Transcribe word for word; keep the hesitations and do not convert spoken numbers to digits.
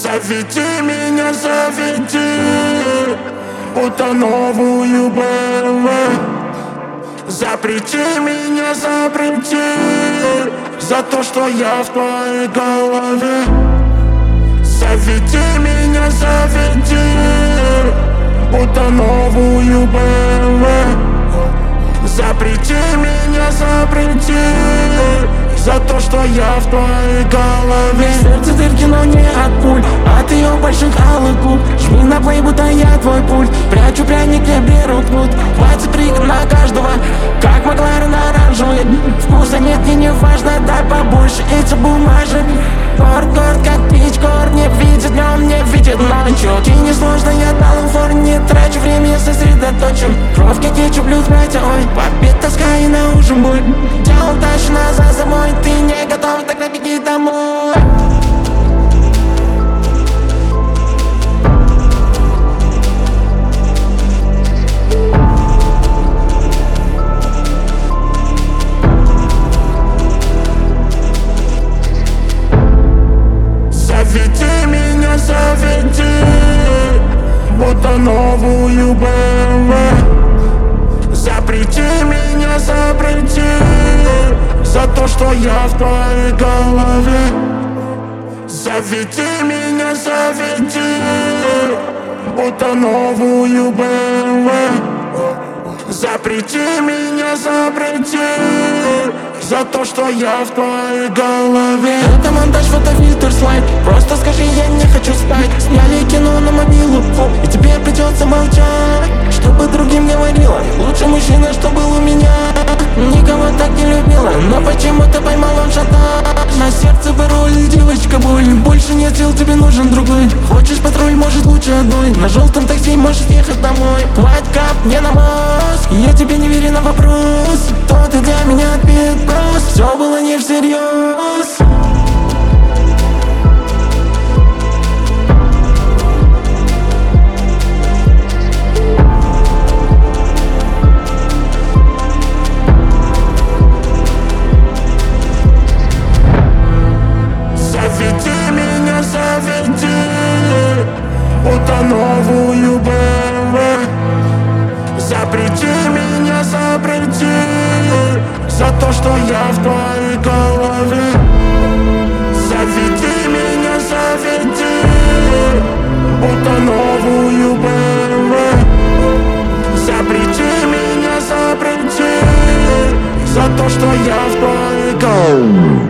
Заведи меня, заведи, будто новую бэ эм вэ. Запрети меня, запрети, за то, что я в твоей голове. Заведи меня, заведи, будто новую бэ эм вэ. Запрети меня, запрети, за то, что я в твоей голове. Сердце дырки, но не от пуль, от ее больших алых губ. Жми на плей, будто я твой пульт. Прячу пряник, не беру кнут. Хватит прыгать на каждого, как Макларен оранжевый. Вкуса нет, мне не важно, дай побольше этих бумажек. Горд, горд, как пич, горд не видит днем, не видит ночью. Ты не сложно, я дал им фор, не трачу время, я сосредоточен. Кровь, как кетчуп, блюд, братья, ой. Побед, тоска и на ужин боль. Делал тащу назад за мой, ты не готов, тогда беги домой. Заведи меня, заведи, будто новую бэ эм вэ. Запрети меня, запрети, за то, что я в твоей голове. Заведи меня, заведи, будто новую бэ эм вэ. Запрети меня, запрети, за то, что я в твоей голове. Это монтаж, фотофильтр, слайд. Просто скажи, я не хочу спать. Сняли кино на мобилу, фу, и теперь придется молчать, чтобы другим говорила. Лучший мужчина, что был у меня. Никого так не любила, но почему-то поймал он шатаж. На сердце пароль, девочка, боль. Больше нет сил, тебе нужен другой. Хочешь патруль, может лучше одной. На желтом такси можешь ехать домой. White cup, не на мозг. Я тебе не верю на вопрос. Тот, идя меня отбит просто. Все было не всерьез. Заведи меня, заведи, будто новую бэ эм вэ. Запрети меня, запрети, за то, что я в твоей голове. Заведи меня, заведи, будто новую бэ эм вэ. Запрети меня, запрети, за то, что я в твоей голове.